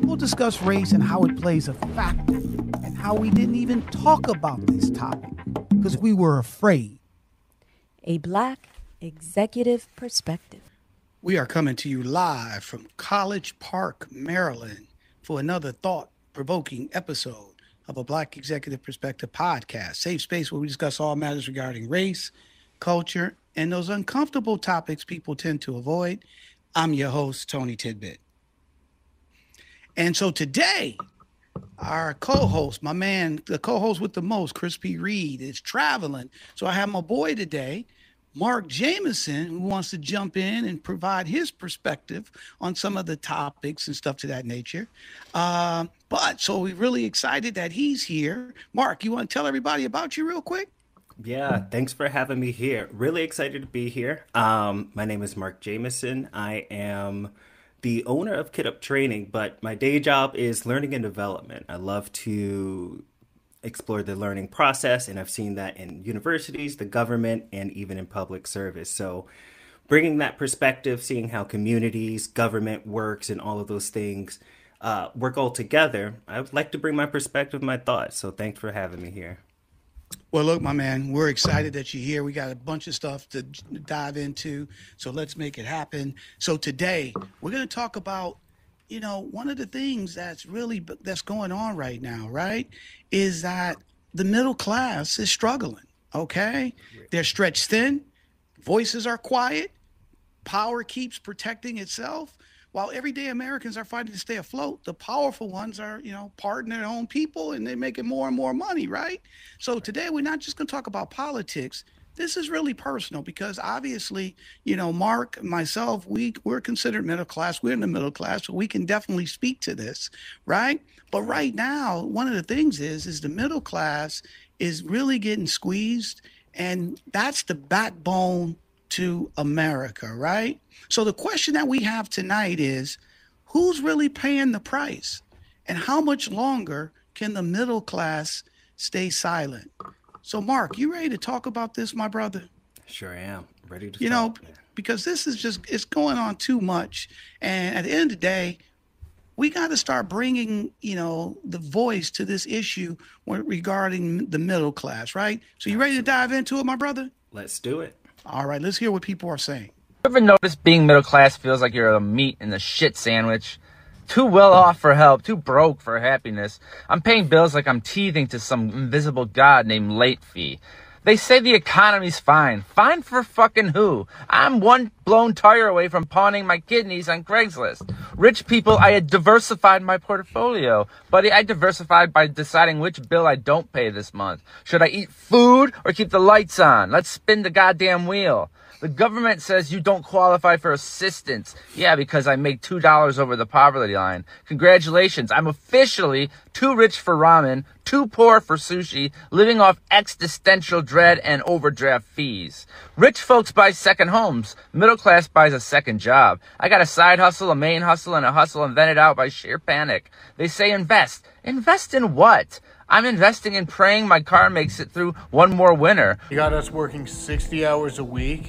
We'll discuss race and how it plays a factor, and how we didn't even talk about this topic because we were afraid. A Black Executive Perspective. We are coming to you live from College Park, Maryland, for another thought-provoking episode of a Black Executive Perspective podcast, safe space where we discuss all matters regarding race, culture, and those uncomfortable topics people tend to avoid. I'm your host, Tony Tidbit. And so today, our co-host, my man, the co-host with the most, Chris P. Reed, is traveling. So I have my boy today, Mark Jameson, who wants to jump in and provide his perspective on some of the topics and stuff to that nature. So we're really excited that he's here. Mark, you want to tell everybody about you real quick? Yeah, thanks for having me here. Really excited to be here. My name is Mark Jameson. I am the owner of Kid Up Training, but my day job is learning and development. I love to explore the learning process, and I've seen that in universities, the government, and even in public service. So bringing that perspective, seeing how communities, government works, and all of those things work all together, I would like to bring my perspective, my thoughts. So thanks for having me here. Well, look, my man, we're excited that you're here. We got a bunch of stuff to dive into, so let's make it happen. So today, we're going to talk about, one of the things that's going on right now, right, is that the middle class is struggling, okay? They're stretched thin, voices are quiet, power keeps protecting itself. While everyday Americans are fighting to stay afloat, the powerful ones are, parting their own people, and they're making more and more money, right? So today we're not just going to talk about politics. This is really personal because obviously, Mark, myself, we're considered middle class. We're in the middle class, so we can definitely speak to this, right? But right now, one of the things is the middle class is really getting squeezed, and that's the backbone to America, right? So the question that we have tonight is, who's really paying the price? And how much longer can the middle class stay silent? So Mark, you ready to talk about this, my brother? Sure am. Ready to talk. Because this is it's going on too much. And at the end of the day, we got to start bringing, the voice to this issue regarding the middle class, right? So you ready to dive into it, my brother? Let's do it. All right, let's hear what people are saying. Ever notice being middle class feels like you're a meat in the shit sandwich? Too well off for help, too broke for happiness. I'm paying bills like I'm teething to some invisible god named late fee. They say the economy's fine. Fine for fucking who? I'm one blown tire away from pawning my kidneys on Craigslist. Rich people, I had diversified my portfolio. Buddy, I diversified by deciding which bill I don't pay this month. Should I eat food or keep the lights on? Let's spin the goddamn wheel. The government says you don't qualify for assistance. Yeah, because I make $2 over the poverty line. Congratulations, I'm officially too rich for ramen, too poor for sushi, living off existential dread and overdraft fees. Rich folks buy second homes. Middle class buys a second job. I got a side hustle, a main hustle, and a hustle invented out by sheer panic. They say invest. Invest in what? I'm investing in praying my car makes it through one more winter. You got us working 60 hours a week,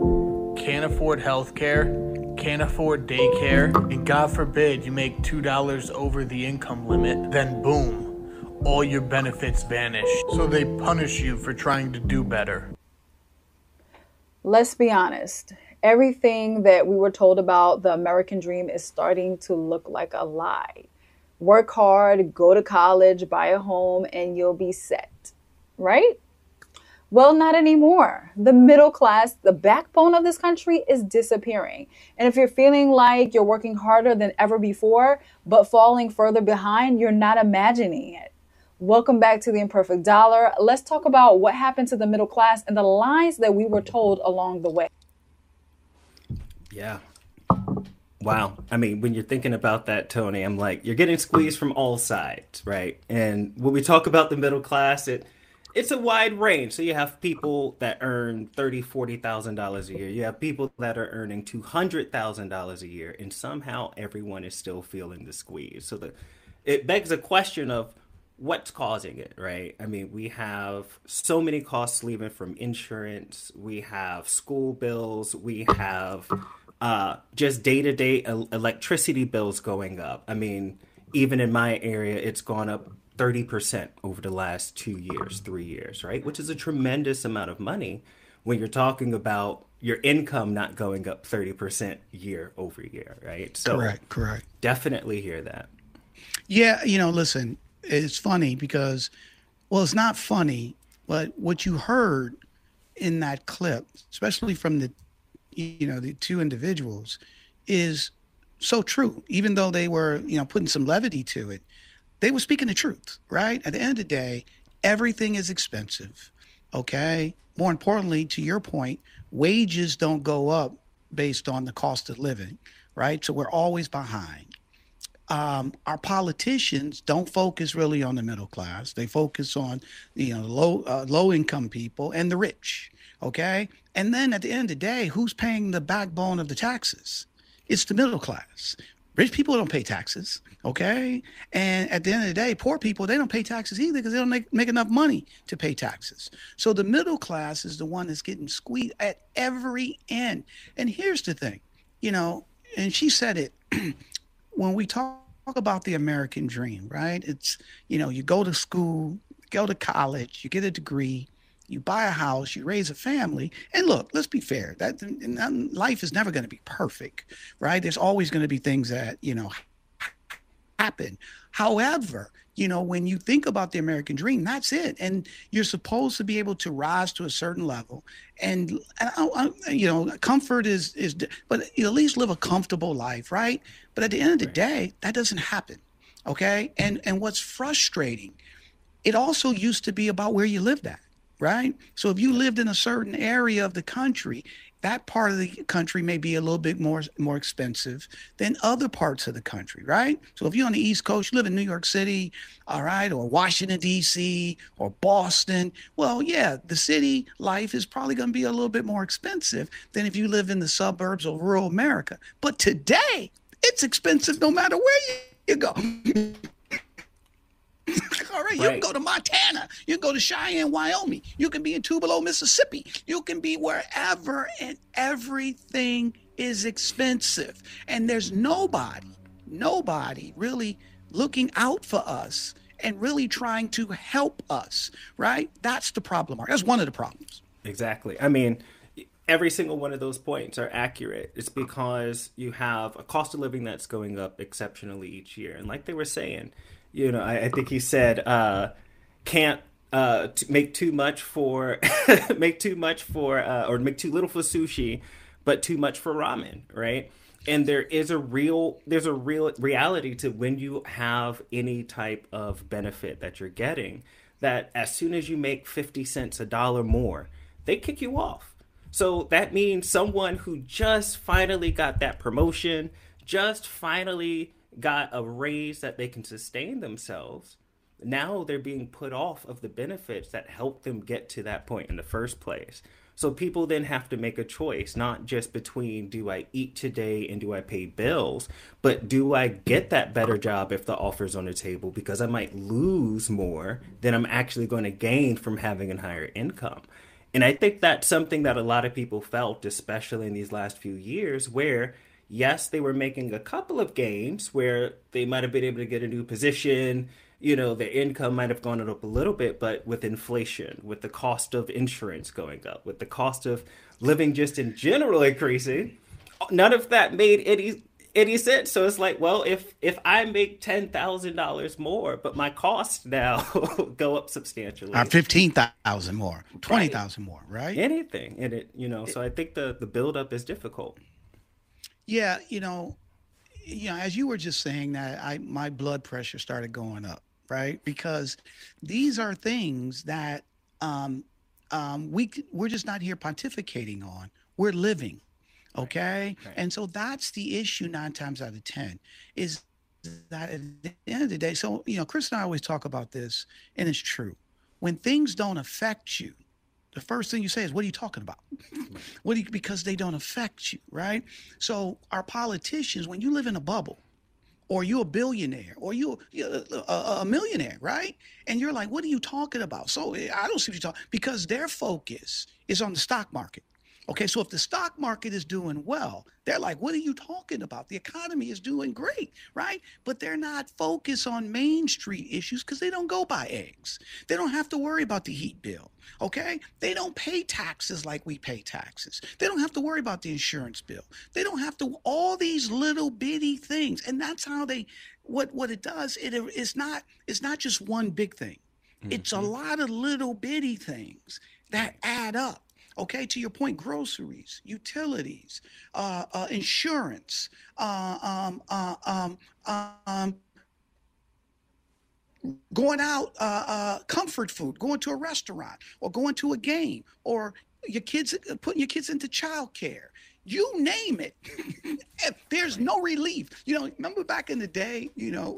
can't afford health care, can't afford daycare, and God forbid you make $2 over the income limit, then boom, all your benefits vanish. So they punish you for trying to do better. Let's be honest. Everything that we were told about the American dream is starting to look like a lie. Work hard, go to college, buy a home, and you'll be set, right? Well, not anymore. The middle class, the backbone of this country, is disappearing. And if you're feeling like you're working harder than ever before, but falling further behind, you're not imagining it. Welcome back to The Imperfect Dollar. Let's talk about what happened to the middle class and the lies that we were told along the way. Yeah. Wow. I mean, when you're thinking about that, Tony, I'm like, you're getting squeezed from all sides, right? And when we talk about the middle class, it's a wide range. So you have people that earn $30,000, $40,000 a year. You have people that are earning $200,000 a year, and somehow everyone is still feeling the squeeze. So it begs a question of what's causing it, right? I mean, we have so many costs leaving from insurance. We have school bills. We have just day-to-day electricity bills going up. I mean, Even in my area, it's gone up 30% over the last 2 years, 3 years, right? Which is a tremendous amount of money when you're talking about your income not going up 30% year over year, right? So Correct. definitely hear that. Yeah, listen, it's funny because, well, it's not funny, but what you heard in that clip, especially from the two individuals, is so true. Even though they were, putting some levity to it, they were speaking the truth, right? At the end of the day, everything is expensive. Okay. More importantly, to your point, wages don't go up based on the cost of living, right? So we're always behind. Our politicians don't focus really on the middle class. They focus on low income people and the rich. Okay. And then at the end of the day, who's paying the backbone of the taxes? It's the middle class. Rich people don't pay taxes. Okay. And at the end of the day, poor people, they don't pay taxes either because they don't make enough money to pay taxes. So the middle class is the one that's getting squeezed at every end. And here's the thing, and she said it when we talk about the American dream, right? It's, you go to school, go to college, you get a degree, you buy a house, you raise a family. And look, let's be fair. That life is never going to be perfect, right? There's always going to be things that, happen. However, when you think about the American dream, that's it. And you're supposed to be able to rise to a certain level. And comfort is, but at least live a comfortable life, right? But at the end of the day, that doesn't happen. Okay. And what's frustrating, it also used to be about where you lived at, right? So if you lived in a certain area of the country, that part of the country may be a little bit more expensive than other parts of the country, right? So if you're on the East Coast, you live in New York City, all right, or Washington, D.C., or Boston, well, yeah, the city life is probably going to be a little bit more expensive than if you live in the suburbs of rural America. But today, it's expensive no matter where you go. All right, you can go to Montana. You can go to Cheyenne, Wyoming. You can be in Tupelo, Mississippi. You can be wherever, and everything is expensive. And there's nobody really looking out for us and really trying to help us, right? That's the problem. That's one of the problems. Exactly. I mean, every single one of those points are accurate. It's because you have a cost of living that's going up exceptionally each year. And like they were saying, I think he said, can't make too much for, make too little for sushi, but too much for ramen, right? And there's a real reality to when you have any type of benefit that you're getting, that as soon as you make 50 cents, $1 more, they kick you off. So that means someone who just finally got that promotion, just finally got a raise that they can sustain themselves, now they're being put off of the benefits that helped them get to that point in the first place. So people then have to make a choice, not just between do I eat today and do I pay bills, but do I get that better job if the offer's on the table, because I might lose more than I'm actually going to gain from having a higher income. And I think that's something that a lot of people felt, especially in these last few years, where yes, they were making a couple of gains where they might have been able to get a new position, their income might have gone up a little bit, but with inflation, with the cost of insurance going up, with the cost of living just in general increasing, none of that made any sense. So it's like, well, if I make $10,000 more, but my costs now go up substantially, 15,000 more, 20,000 more, right? Anything in it, So I think the buildup is difficult. Yeah, as you were just saying that, my blood pressure started going up, right? Because these are things that we're just not here pontificating on. We're living, okay? Right. And so that's the issue 9 times out of 10 is that at the end of the day. So Chris and I always talk about this, and it's true. When things don't affect you, the first thing you say is, what are you talking about? Because they don't affect you, right? So our politicians, when you live in a bubble, or you're a billionaire, or you're a millionaire, right? And you're like, what are you talking about? So I don't see what you're talking, because their focus is on the stock market. Okay, so if the stock market is doing well, they're like, what are you talking about? The economy is doing great, right? But they're not focused on Main Street issues because they don't go buy eggs. They don't have to worry about the heat bill, okay? They don't pay taxes like we pay taxes. They don't have to worry about the insurance bill. They don't have to, all these little bitty things. And that's how they, what it does, it's not just one big thing. It's a lot of little bitty things that add up. Okay, to your point, groceries, utilities, insurance, going out, comfort food, going to a restaurant, or going to a game, or your kids putting your kids into childcare. You name it. There's no relief. Remember back in the day,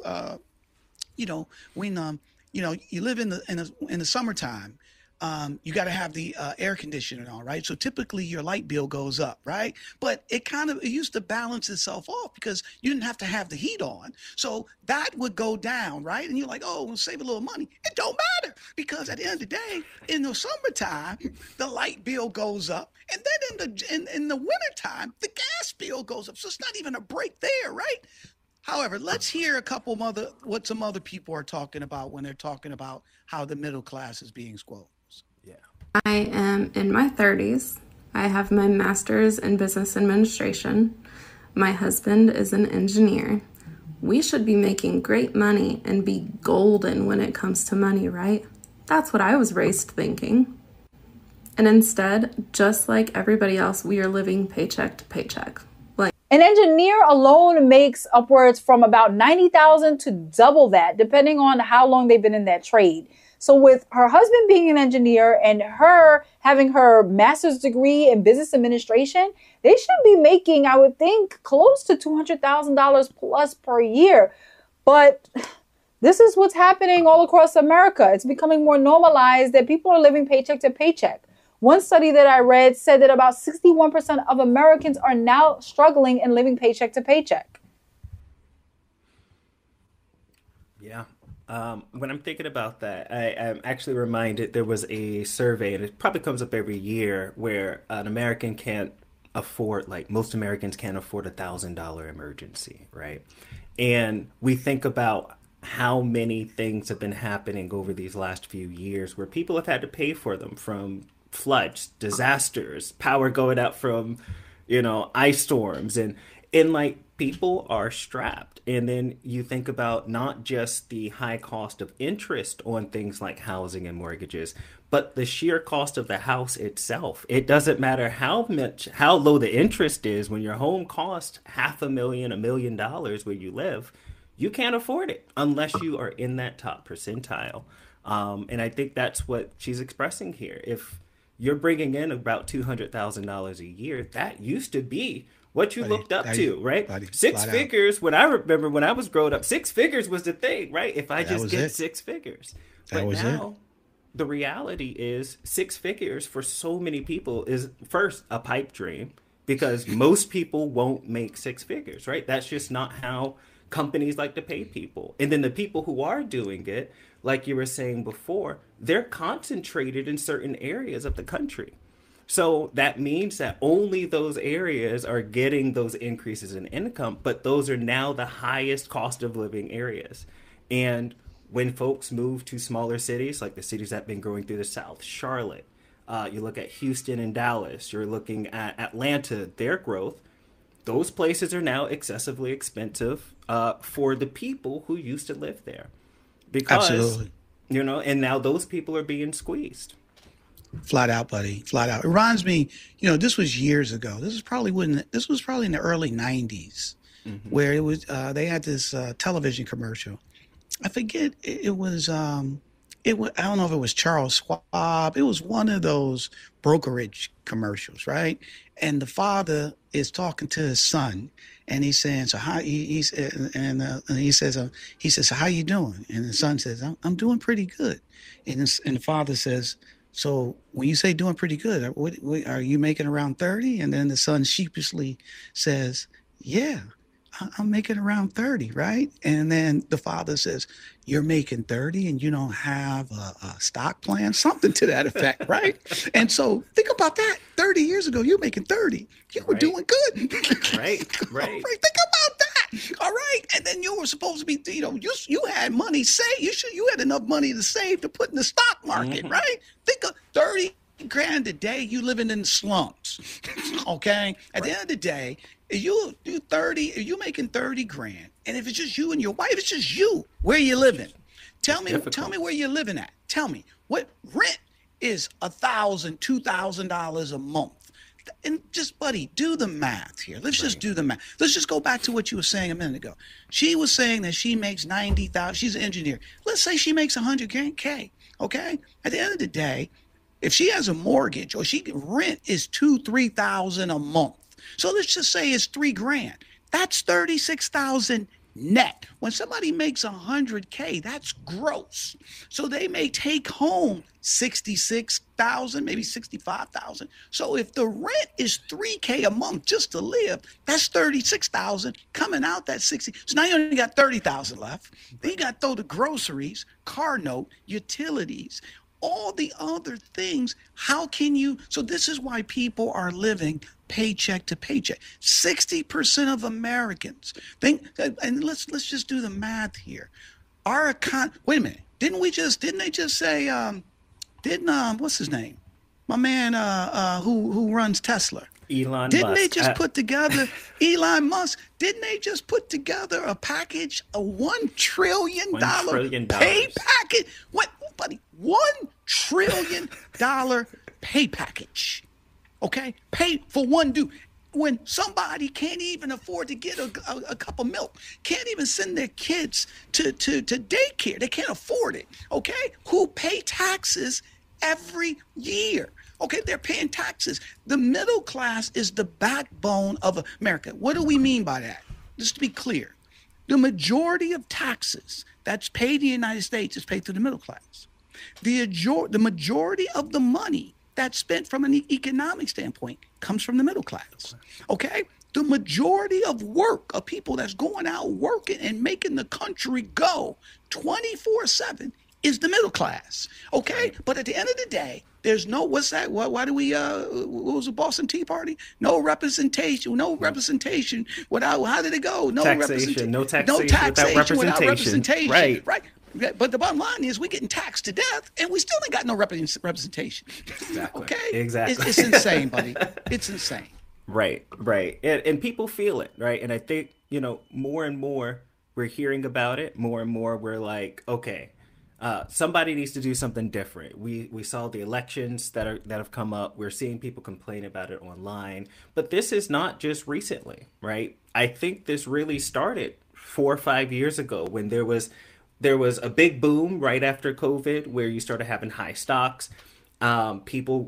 when you live in the summertime. You got to have the air conditioning on, right? So typically your light bill goes up, right? But it used to balance itself off because you didn't have to have the heat on. So that would go down, right? And you're like, oh, we'll save a little money. It don't matter because at the end of the day, in the summertime, the light bill goes up. And then in the wintertime, the gas bill goes up. So it's not even a break there, right? However, let's hear what some other people are talking about when they're talking about how the middle class is being squelched. I am in my 30s. I have my master's in business administration. My husband is an engineer. We should be making great money and be golden when it comes to money, right? That's what I was raised thinking. And instead, just like everybody else, we are living paycheck to paycheck. An engineer alone makes upwards from about $90,000 to double that, depending on how long they've been in that trade. So with her husband being an engineer and her having her master's degree in business administration, they should be making, I would think, close to $200,000 plus per year. But this is what's happening all across America. It's becoming more normalized that people are living paycheck to paycheck. One study that I read said that about 61% of Americans are now struggling and living paycheck to paycheck. Yeah. When I'm thinking about that, I'm actually reminded there was a survey, and it probably comes up every year, where an American can't afford, like most Americans can't afford $1,000 emergency, right? And we think about how many things have been happening over these last few years where people have had to pay for them, from floods, disasters, power going out from, ice storms, and like people are strapped. And then you think about not just the high cost of interest on things like housing and mortgages, but the sheer cost of the house itself. It doesn't matter how low the interest is. When your home costs $500,000, $1 million where you live, you can't afford it unless you are in that top percentile. And I think that's what she's expressing here. If you're bringing in about $200,000 a year, that used to be what you looked up to, right? Six figures. When I remember when I was growing up, 6 figures was the thing, right? If I just get 6 figures. But now the reality is 6 figures for so many people is first a pipe dream, because most people won't make 6 figures, right? That's just not how companies like to pay people. And then the people who are doing it, like you were saying before, they're concentrated in certain areas of the country. So that means that only those areas are getting those increases in income, but those are now the highest cost of living areas. And when folks move to smaller cities, like the cities that have been growing through the South, Charlotte, you look at Houston and Dallas, you're looking at Atlanta, their growth, those places are now excessively expensive for the people who used to live there. Because, absolutely. And now those people are being squeezed. Flat out, buddy. Flat out. It reminds me, this was years ago. This was probably in the early 90s, where it was they had this television commercial. I forget, it was I don't know if it was Charles Schwab. It was one of those brokerage commercials, right? And the father is talking to his son, and he's saying, "So how?" He says, "So how you doing?" And the son says, "I'm doing pretty good." And the father says, "So when you say doing pretty good, what are you making around 30?" And then the son sheepishly says, "Yeah, I'm making around 30, right? And then the father says, you're making 30 and you don't have a stock plan, something to that effect, right? And so think about that. 30 years ago, you're making 30. You were Right. doing good. Right. Right. Think about that. All right. And then you were supposed to be, you had money saved. You had enough money to save to put in the stock market, right? Think of 30 grand a day, you living in the slums. Okay. At the end of the day, if you do 30, if you making 30 grand, and if it's just you and your wife, it's just you, where you living? Tell me where you're living at. Tell me what rent is $1,000, $2,000 a month. And just, buddy, do the math here. Let's just do the math. Let's just go back to what you were saying a minute ago. She was saying that she makes 90,000. She's an engineer. Let's say she makes 100K. Okay. At the end of the day, if she has a mortgage or rent is $2,000-$3,000 a month. So let's just say it's $3 grand. That's $36,000 net. When somebody makes 100K, that's gross. So they may take home 66,000, maybe 65,000. So if the rent is $3K a month just to live, that's 36,000 coming out. That's 60. So now you only got 30,000 left. Then you got to throw the groceries, car note, utilities, all the other things. How can you? So this is why people are living paycheck to paycheck. 60% of Americans think, and let's just do the math here. Wait a minute. Didn't they just say, what's his name? My man who runs Tesla. Elon Didn't Musk. they just put together Elon Musk? Didn't they just put together a package, a $1 trillion $1 trillion. pay package? What, buddy? $1 trillion pay package. Okay, pay for one dude. When somebody can't even afford to get a cup of milk, can't even send their kids to daycare, they can't afford it. Okay, who pay taxes every year? Okay, they're paying taxes. The middle class is the backbone of America. What do we mean by that? Just to be clear, the majority of taxes that's paid in the United States is paid to the middle class. The majority of the money that's spent from an economic standpoint comes from the middle class. Okay? The majority of work of people that's going out working and making the country go 24/7 is the middle class. Okay? But at the end of the day, there's no, what's that? Why do we, what was the Boston Tea Party? No representation without, how did it go? No taxation, no taxation without representation. Right. But the bottom line is we're getting taxed to death and we still ain't got no representation. Exactly. Okay? Exactly. It's insane, buddy. It's insane. Right. And people feel it, right? And I think, more and more we're hearing about it, more and more we're like, okay, somebody needs to do something different. We saw the elections that have come up. We're seeing people complain about it online. But this is not just recently, right? I think this really started 4 or 5 years ago when there was a big boom right after COVID where you started having high stocks. During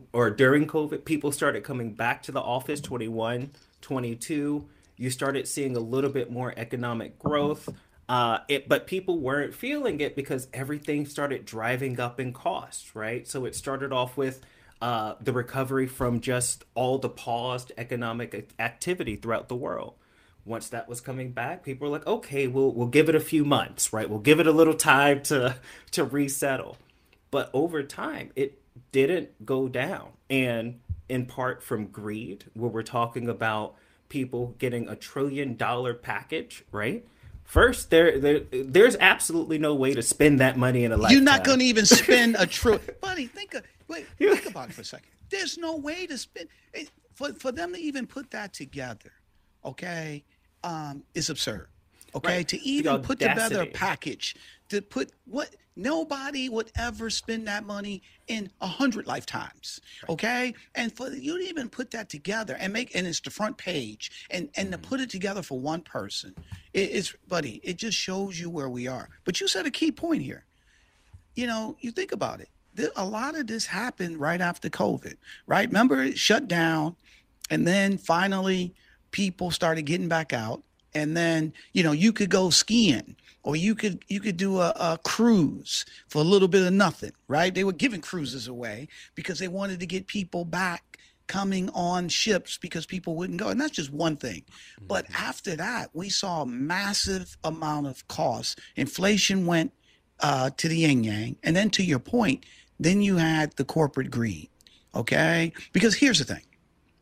COVID, people started coming back to the office, 21, 22. You started seeing a little bit more economic growth. But people weren't feeling it because everything started driving up in cost, right? So it started off with the recovery from just all the paused economic activity throughout the world. Once that was coming back, people were like, okay, we'll give it a few months, right? We'll give it a little time to resettle. But over time, it didn't go down. And in part from greed, where we're talking about people getting $1 trillion package, right? First, there's absolutely no way to spend that money in a lifetime. You're not going to even spend $1 trillion. Buddy, think about it for a second. There's no way to spend it. For them to even put that together, okay, is absurd. Okay, Right. to even put together a audacity. package to put nobody would ever spend that money in 100 lifetimes. Okay, and for you to even put that together and it's the front page and to put it together for one person, buddy, it just shows you where we are. But you said a key point here. You think about it. A lot of this happened right after COVID, right? Remember, it shut down, and then finally people started getting back out. And then, you could go skiing or you could do a cruise for a little bit of nothing, right? They were giving cruises away because they wanted to get people back coming on ships because people wouldn't go. And that's just one thing. But after that, we saw a massive amount of costs. Inflation went to the yin yang. And then to your point, then you had the corporate greed. Okay? Because here's the thing.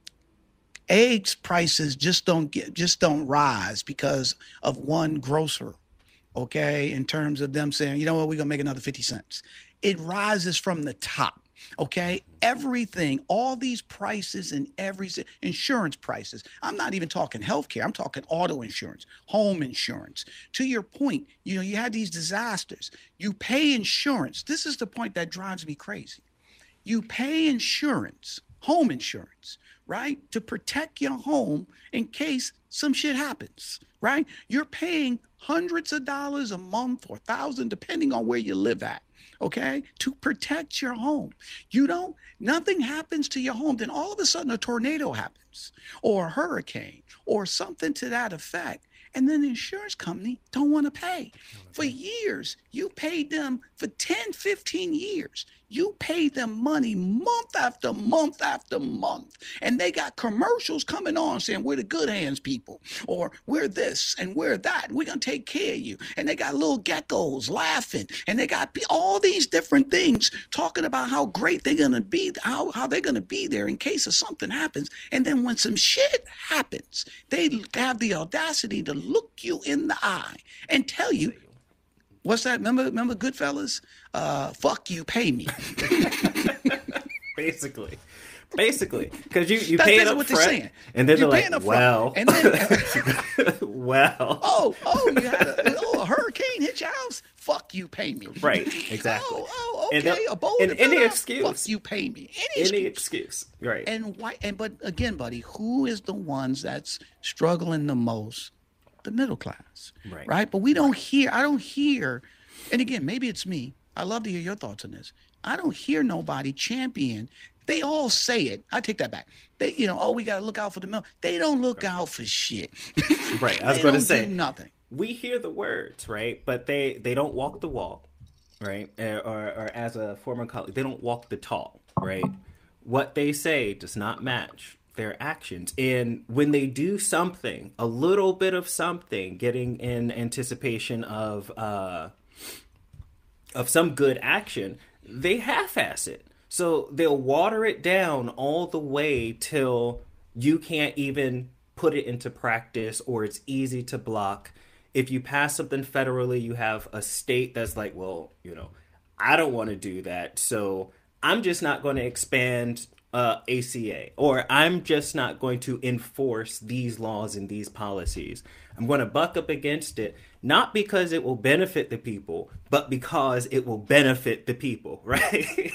Eggs prices just don't rise because of one grocer. Okay? In terms of them saying, you know what, we're gonna make another 50 cents. It rises from the top. Okay, everything, all these prices and insurance prices. I'm not even talking healthcare. I'm talking auto insurance, home insurance. To your point, you had these disasters. You pay insurance. This is the point that drives me crazy. You pay insurance, home insurance, right, to protect your home in case some shit happens, right? You're paying hundreds of dollars a month or $1,000, depending on where you live at. Okay, to protect your home. Nothing happens to your home, then all of a sudden a tornado happens or a hurricane or something to that effect. And then the insurance company don't want to pay. For years, you paid them for 10, 15 years. You paid them money month after month after month. And they got commercials coming on saying, we're the good hands people, or we're this and we're that. And we're going to take care of you. And they got little geckos laughing. And they got all these different things talking about how great they're going to be, how they're going to be there in case of something happens. And then when some shit happens, they have the audacity to look you in the eye and tell you, what's that? Remember Goodfellas? Fuck you, pay me. Basically, because you pay it up what front, they're saying. And then You're they're like, well, and then, well. Oh, you had a hurricane hit your house? Fuck you, pay me. Right, exactly. Okay, a bowl and of any fell out? excuse. Fuck you, pay me. Any excuse, right? And why? But again, buddy, who is the ones that's struggling the most? The middle class, right? But we don't hear. I don't hear. And again, maybe it's me. I love to hear your thoughts on this. I don't hear nobody champion. They all say it. I take that back. They, we got to look out for the middle. They don't look out for shit. Right. I was going to say nothing. We hear the words, right? But they don't walk the walk, right? Or as a former colleague, they don't walk the talk, right? What they say does not match their actions. And when they do something, a little bit of something, getting in anticipation of some good action, they half-ass it. So they'll water it down all the way till you can't even put it into practice, or it's easy to block. If you pass something federally, you have a state that's like, well, I don't want to do that, so I'm just not going to expand ACA, or I'm just not going to enforce these laws and these policies. I'm going to buck up against it, not because it will benefit the people, but because it will benefit the people, right?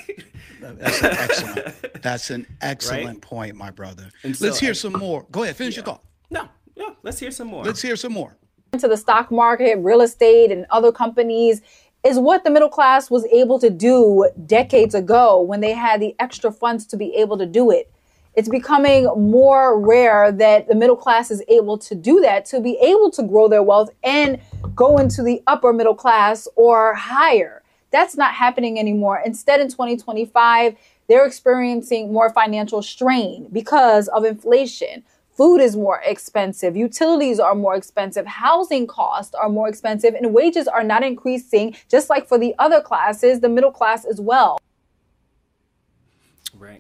That's an excellent Right? point, my brother. And so Let's hear some more. Go ahead, finish your thought. No, let's hear some more. Let's hear some more. Into the stock market, real estate, and other companies is what the middle class was able to do decades ago when they had the extra funds to be able to do it. It's becoming more rare that the middle class is able to do that, to be able to grow their wealth and go into the upper middle class or higher. That's not happening anymore. Instead, in 2025, they're experiencing more financial strain because of inflation. Food is more expensive. Utilities are more expensive. Housing costs are more expensive, and wages are not increasing, just like for the other classes, the middle class as well. Right.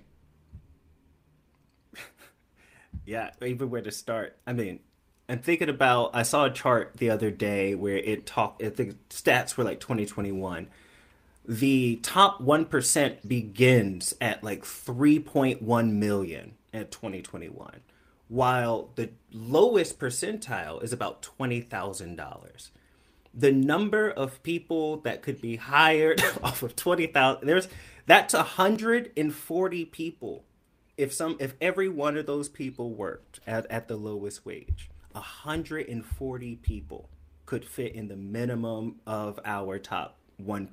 Yeah, even where to start. I mean, I'm thinking about, I saw a chart the other day where I think stats were like 2021. The top 1% begins at like 3.1 million at 2021, while the lowest percentile is about $20,000. The number of people that could be hired off of 20,000, that's 140 people. If every one of those people worked at the lowest wage, 140 people could fit in the minimum of our top 1%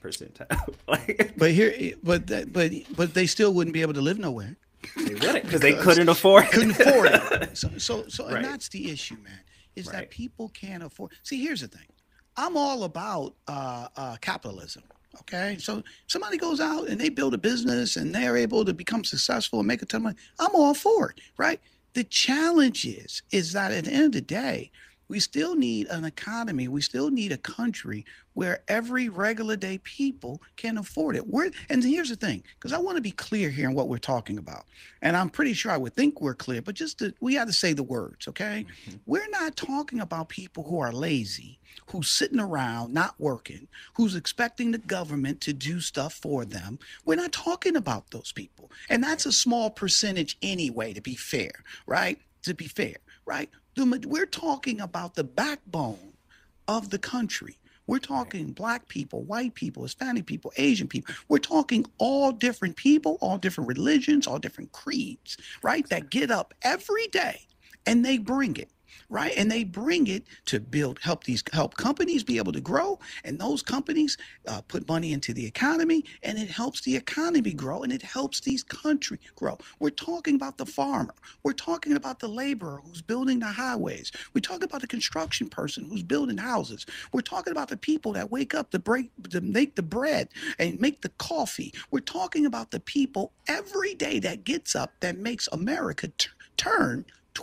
percentile. but they still wouldn't be able to live nowhere. They wouldn't, because they couldn't afford it. So Right. And that's the issue, man, is Right. that people can't afford. See, here's the thing. I'm all about capitalism. Okay. So somebody goes out and they build a business and they're able to become successful and make a ton of money. I'm all for it, right? The challenge is that at the end of the day, we still need an economy. We still need a country where every regular day people can afford it. And here's the thing, because I want to be clear here in what we're talking about. And I'm pretty sure I would think we're clear, but we got to say the words, okay? We're not talking about people who are lazy, who's sitting around not working, who's expecting the government to do stuff for them. We're not talking about those people. And that's a small percentage anyway, to be fair, right? To be fair, right? We're talking about the backbone of the country. We're talking black people, white people, Hispanic people, Asian people. We're talking all different people, all different religions, all different creeds, right? That get up every day and they bring it. Right. And they bring it to help companies be able to grow. And those companies put money into the economy, and it helps the economy grow, and it helps these countries grow. We're talking about the farmer. We're talking about the laborer who's building the highways. We're talking about the construction person who's building houses. We're talking about the people that wake up to make the bread and make the coffee. We're talking about the people every day that gets up that makes America turn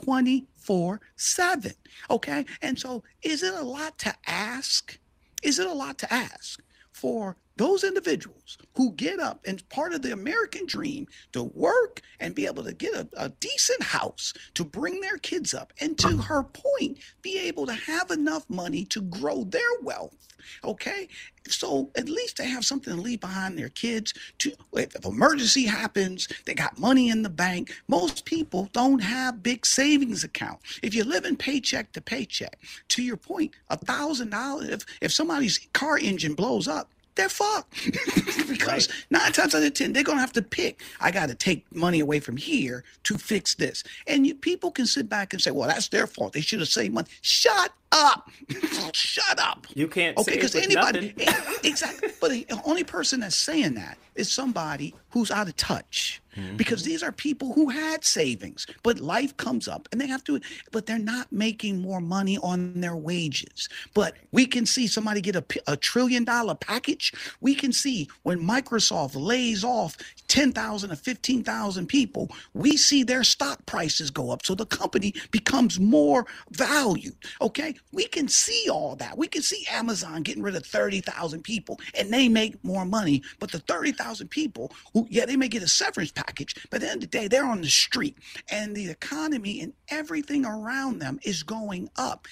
24/7. Okay. And so is it a lot to ask? Is it a lot to ask for those individuals who get up and part of the American dream to work and be able to get a decent house to bring their kids up and, to her point, be able to have enough money to grow their wealth? Okay. So at least they have something to leave behind their kids. If emergency happens, they got money in the bank. Most people don't have big savings account. If you're living paycheck to paycheck, to your point, $1,000, if somebody's car engine blows up, they're fucked. Because 9 times out of 10, they're going to have to pick. I got to take money away from here to fix this. And people can sit back and say, well, that's their fault. They should have saved money. Shut up. Shut up. You can't say because it with anybody, nothing. exactly. But the only person that's saying that is somebody who's out of touch. Because these are people who had savings, but life comes up and they have to, but they're not making more money on their wages. But we can see somebody get a $1 trillion package. We can see when Microsoft lays off 10,000 or 15,000 people, we see their stock prices go up. So the company becomes more valued. Okay. We can see all that. We can see Amazon getting rid of 30,000 people and they make more money. But the 30,000 people who, they may get a severance package, but at the end of the day, they're on the street and the economy and everything around them is going up.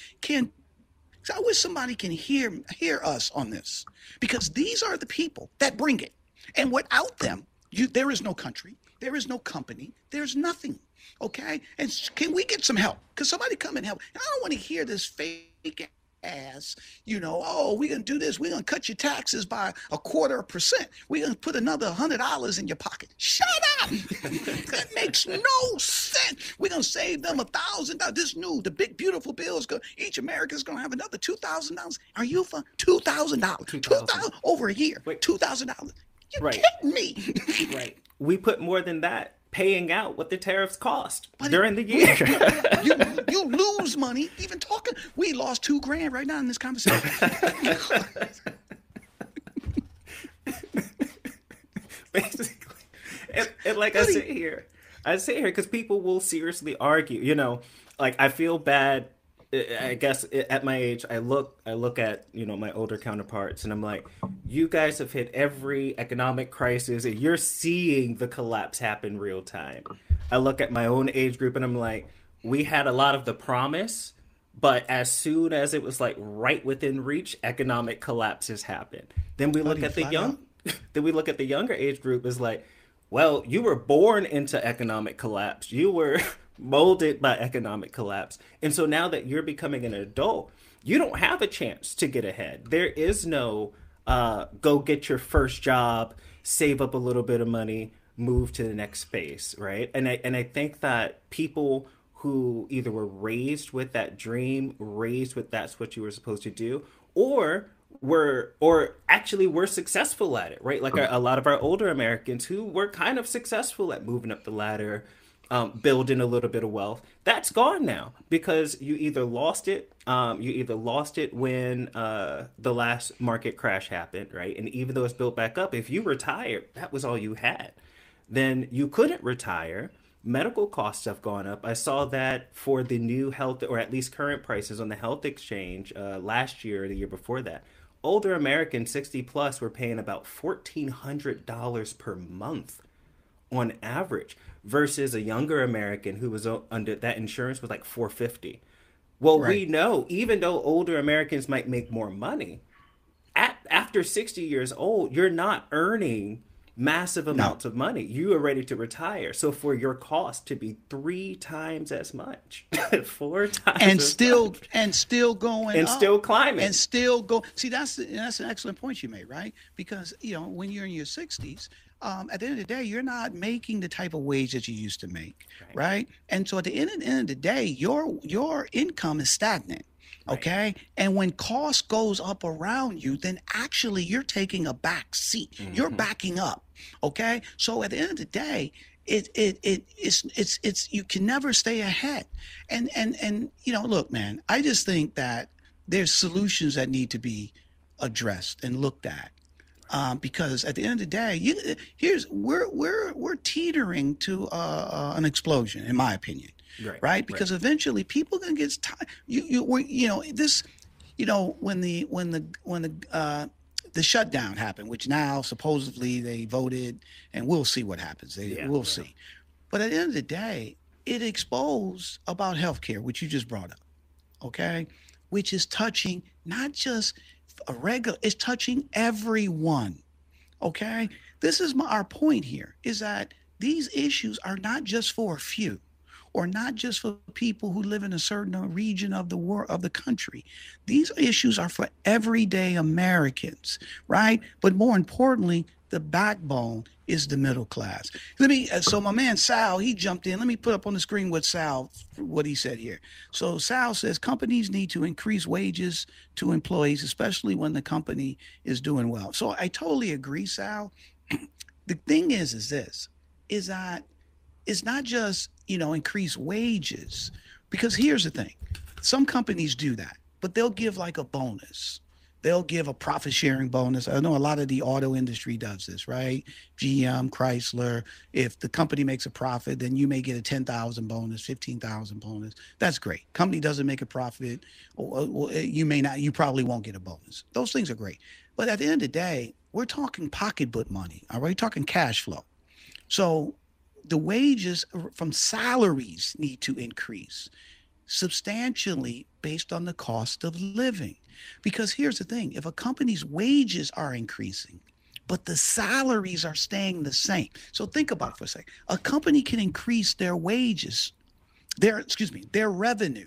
I wish somebody can hear us on this, because these are the people that bring it. And without them, there is no country, there is no company, there's nothing. Okay. And can we get some help? Because somebody come and help. And I don't want to hear this fake ass, oh, we're going to do this. We're going to cut your taxes by 0.25%. We're going to put another $100 in your pocket. Shut up. That makes no sense. We're going to save them $1,000. The big, beautiful bill is going, each American's going to have another $2,000. Are you for $2,000? $2,000 over a year. Wait, $2,000. You're kidding me. Right. We put more than that paying out what the tariffs cost during the year. You lose money even talking. We lost $2,000 right now in this conversation. Basically, and like I sit here because people will seriously argue. Like I feel bad. I guess at my age, I look at my older counterparts, and I'm like, you guys have hit every economic crisis, and you're seeing the collapse happen real time. I look at my own age group, and I'm like, we had a lot of the promise, but as soon as it was like right within reach, economic collapses happened. Then we look at the younger age group as like, well, you were born into economic collapse. You were molded by economic collapse. And so now that you're becoming an adult, you don't have a chance to get ahead. There is no go get your first job, save up a little bit of money, move to the next phase, right? And I think that people who either were raised with that dream, raised with that's what you were supposed to do, or actually were successful at it, right? Like a lot of our older Americans who were kind of successful at moving up the ladder, building a little bit of wealth. That's gone now because you either lost it, when the last market crash happened, right? And even though it's built back up, if you retired, that was all you had. Then you couldn't retire. Medical costs have gone up. I saw that for the new health, or at least current prices on the health exchange last year or the year before that. Older Americans, 60 plus, were paying about $1,400 per month on average, versus a younger American who was under that insurance was like 450. Well, Right. we know even though older Americans might make more money, after 60 years old, you're not earning massive amounts of money. You are ready to retire. So for your cost to be 3 times as much, 4 times And as still much, and still going and up. still climbing. And still go. See, that's an excellent point you made, right? Because when you're in your 60s, at the end of the day, you're not making the type of wage that you used to make, right? And so at the end of the day, your income is stagnant. Okay. And when cost goes up around you, then actually you're taking a back seat. You're backing up. Okay. So at the end of the day, it's you can never stay ahead. And look, man, I just think that there's solutions that need to be addressed and looked at. Because at the end of the day, we're teetering to an explosion, in my opinion. Right? Because eventually people are gonna get tired. When the shutdown happened, which now supposedly they voted, and we'll see what happens. We'll see. But at the end of the day, it exposed about healthcare, which you just brought up, okay? Which is touching not just it's touching everyone, okay? This is our point here, is that these issues are not just for a few, or not just for people who live in a certain region of the world, of the country. These issues are for everyday Americans, right? But more importantly, the backbone is the middle class. So my man Sal, he jumped in. Let me put up on the screen what he said here. So Sal says companies need to increase wages to employees, especially when the company is doing well. So I totally agree, Sal. The thing is that it's not just, increase wages, because here's the thing. Some companies do that, but they'll give like a bonus. They'll give a profit sharing bonus. I know a lot of the auto industry does this, right? GM, Chrysler. If the company makes a profit, then you may get a 10,000 bonus, 15,000 bonus. That's great. Company doesn't make a profit, or you may not, you probably won't get a bonus. Those things are great. But at the end of the day, we're talking pocketbook money, all right? We're talking cash flow. So the wages from salaries need to increase substantially based on the cost of living. Because here's the thing, if a company's wages are increasing, but the salaries are staying the same. So think about it for a second. A company can increase their wages, their revenue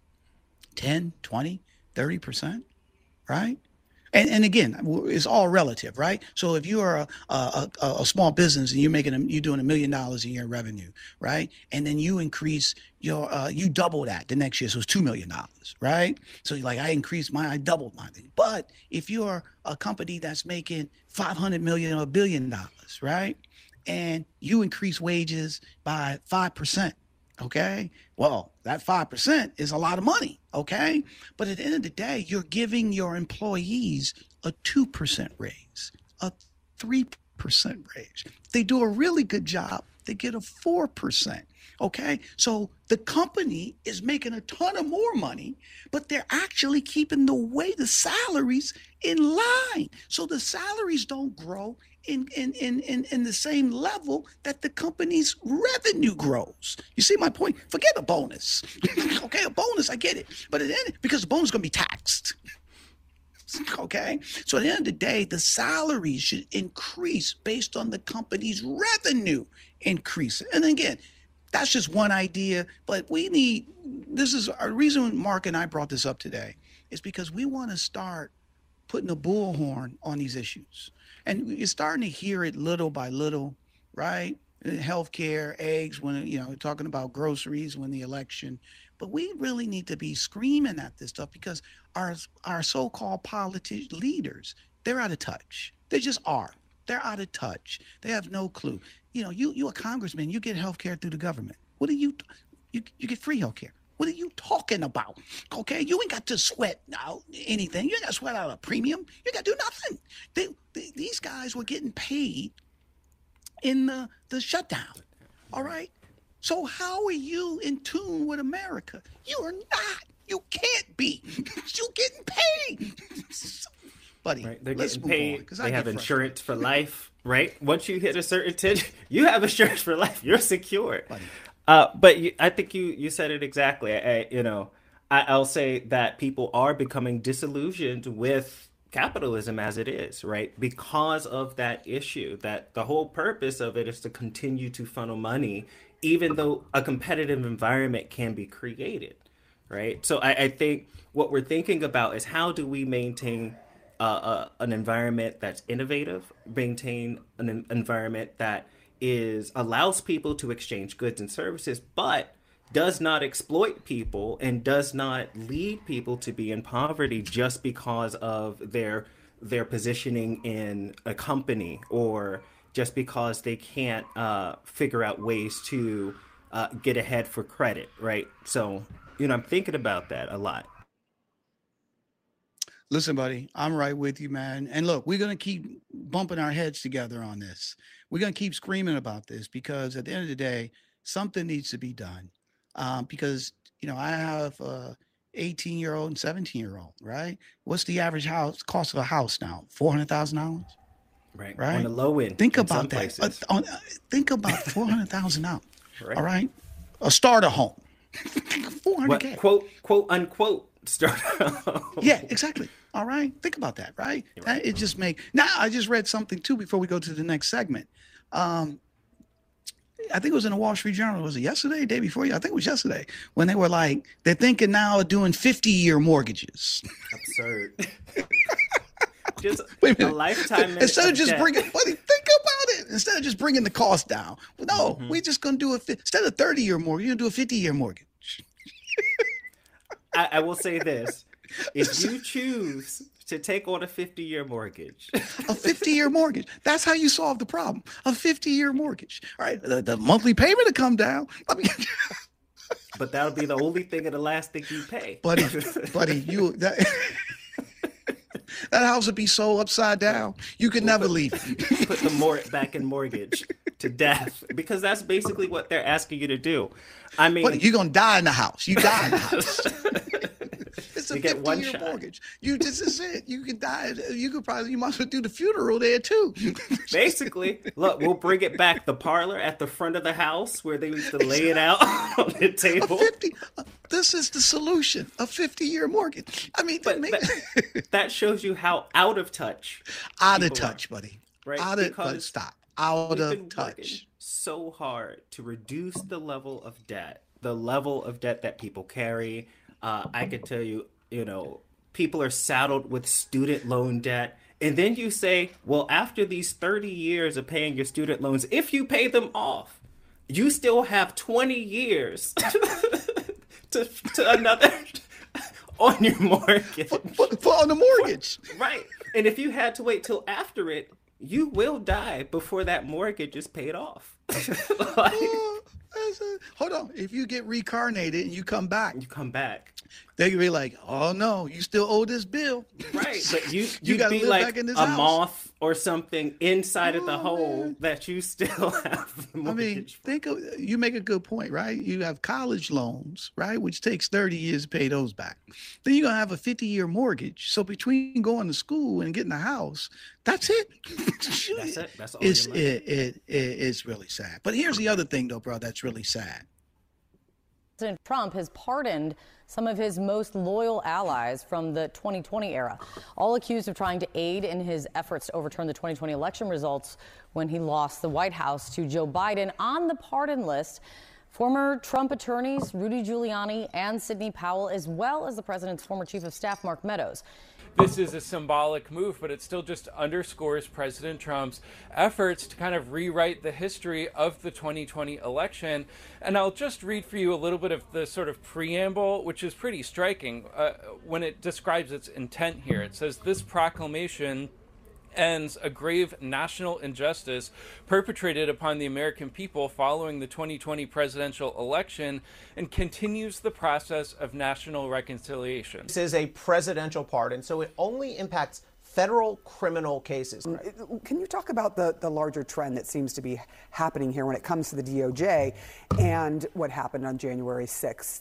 10, 20, 30%, right? And again, it's all relative, right? So if you are a small business and you're doing $1 million a year in revenue, right? And then you increase you double that the next year, so it's $2 million, right? So you're like, I doubled mine. But if you're a company that's making $500 million or $1 billion, right? And you increase wages by 5%. Okay. Well, that 5% is a lot of money. Okay. But at the end of the day, you're giving your employees a 2% raise, a 3% raise. If they do a really good job, they get a 4%. Okay. So the company is making a ton of more money, but they're actually keeping the salaries in line. So the salaries don't grow in the same level that the company's revenue grows. You see my point? Forget a bonus. Okay, a bonus, I get it. But at the end, because the bonus is going to be taxed. Okay? So at the end of the day, the salaries should increase based on the company's revenue increase. And again, that's just one idea, but this is our reason Mark and I brought this up today, is because we want to start putting a bullhorn on these issues. And you're starting to hear it little by little, right? Healthcare, eggs, when, we're talking about groceries, when the election. But we really need to be screaming at this stuff because our so-called leaders, they're out of touch. They just are. They're out of touch. They have no clue. You a congressman, you get healthcare through the government. What are you get free healthcare? What are you talking about? Okay, you ain't got to sweat out anything. You ain't got to sweat out a premium. You ain't got to do nothing. These guys were getting paid in the shutdown. All right. So how are you in tune with America? You are not. You can't be. You're getting paid, buddy. Right. They're let's getting move paid. on, 'cause They I have get insurance for life. Right. Once you hit a certain tension, you have insurance for life. You're secure. Buddy. But I think you said it exactly. I'll say that people are becoming disillusioned with capitalism as it is, right? Because of that issue, that the whole purpose of it is to continue to funnel money, even though a competitive environment can be created, right? So I think what we're thinking about is how do we maintain an environment that's innovative, maintain an environment that allows people to exchange goods and services, but does not exploit people and does not lead people to be in poverty just because of their positioning in a company, or just because they can't figure out ways to get ahead for credit, right? So, I'm thinking about that a lot. Listen, buddy, I'm right with you, man. And look, we're going to keep bumping our heads together on this. We're going to keep screaming about this, because at the end of the day, something needs to be done. Because, I have a 18-year-old and 17-year-old, right? What's the average cost of a house now? $400,000? Right. Right. On the low end. Think in about some that. places. Think about $400,000. Right. All right. A starter home. $400K. Quote unquote start. Yeah, exactly. All right. Think about that, right? Right. It just now I just read something too before we go to the next segment. I think it was in the Wall Street Journal. Was it yesterday, day before? I think it was yesterday, when they were like, they're thinking now of doing 50-year mortgages. Absurd. Just Wait a a minute. lifetime. Instead of just debt. bringing, buddy, think about it. Instead of just bringing the cost down. No, we're just going to do instead of 30-year mortgage, you're going to do a 50-year mortgage. I will say this. If you choose to take on a 50-year mortgage. A 50-year mortgage. That's how you solve the problem. A 50-year mortgage. All right. The monthly payment will come down. But that'll be the only thing and the last thing you pay. buddy, that house would be so upside down. You could never leave it. Put the back in mortgage to death, because that's basically what they're asking you to do. I mean, Buddy, you're going to die in the house. You die in the house. It's a You get one 50-year shot. mortgage. This is it. You could die. You might as well do the funeral there too. basically, look, we'll bring it back. The parlor at the front of the house where they used to lay it out on the table. This is the solution. A 50-year mortgage. I mean, But that shows you how out of touch. out of people are, touch, buddy. right? Out of Because stop. Out we've of been working touch. so hard to reduce the level of debt that people carry. I could tell you, people are saddled with student loan debt. And then you say, well, after these 30 years of paying your student loans, if you pay them off, you still have 20 years to another on your mortgage. On the mortgage. Right. And if you had to wait till after it, you will die before that mortgage is paid off. Hold on. If you get reincarnated and you come back, they can be like, "Oh no, you still owe this bill." Right. But you'd gotta be live like back in this a house. moth or something inside of the hole man. that you still have the I mortgage. mean, you make a good point, right? You have college loans, right, which takes 30 years to pay those back. Then you're gonna have a 50-year mortgage. So between going to school and getting a house, that's it. That's it. That's all It's your money. it's really sad. But here's the other thing, though, bro. That's really sad. President Trump has pardoned some of his most loyal allies from the 2020 era, all accused of trying to aid in his efforts to overturn the 2020 election results when he lost the White House to Joe Biden. On the pardon list, former Trump attorneys Rudy Giuliani and Sidney Powell, as well as the president's former chief of staff, Mark Meadows. This is a symbolic move, but it still just underscores President Trump's efforts to kind of rewrite the history of the 2020 election. And I'll just read for you a little bit of the sort of preamble, which is pretty striking when it describes its intent here. It says, "This proclamation ends a grave national injustice perpetrated upon the American people following the 2020 presidential election and continues the process of national reconciliation. This is a presidential pardon, so it only impacts federal criminal cases. Can you talk about the larger trend that seems to be happening here when it comes to the DOJ and what happened on January 6th?